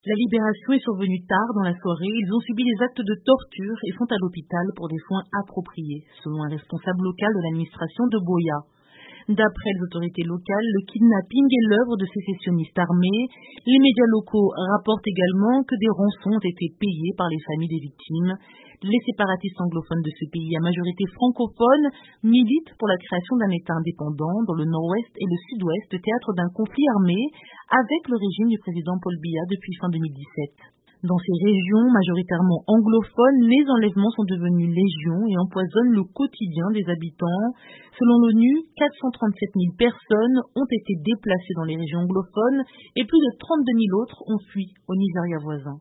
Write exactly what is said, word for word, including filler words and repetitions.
La libération est survenue tard dans la soirée, ils ont subi des actes de torture et sont à l'hôpital pour des soins appropriés, selon un responsable local de l'administration de Buea. D'après les autorités locales, le kidnapping est l'œuvre de sécessionnistes armés. Les médias locaux rapportent également que des rançons ont été payées par les familles des victimes. Les séparatistes anglophones de ce pays à majorité francophone militent pour la création d'un État indépendant dans le nord-ouest et le sud-ouest, théâtre d'un conflit armé avec le régime du président Paul Biya depuis fin deux mille dix-sept. Dans ces régions majoritairement anglophones, les enlèvements sont devenus légion et empoisonnent le quotidien des habitants. Selon l'ONU, quatre cent trente-sept mille personnes ont été déplacées dans les régions anglophones et plus de trente-deux mille autres ont fui au Nigeria voisin.